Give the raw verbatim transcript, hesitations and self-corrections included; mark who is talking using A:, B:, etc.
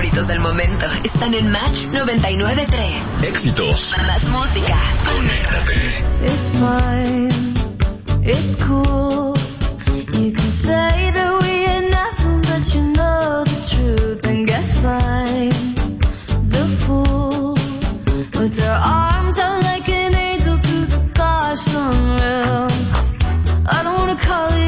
A: éxitos del momento están en Match noventa y nueve punto tres.
B: Éxitos.
A: Más música.
B: Conéctate.
C: It's fine, it's cool. You can say that we ain't nothing, but you know the truth. And guess I'm the fool with their arms out like an angel to the gosh unreal. I don't wanna call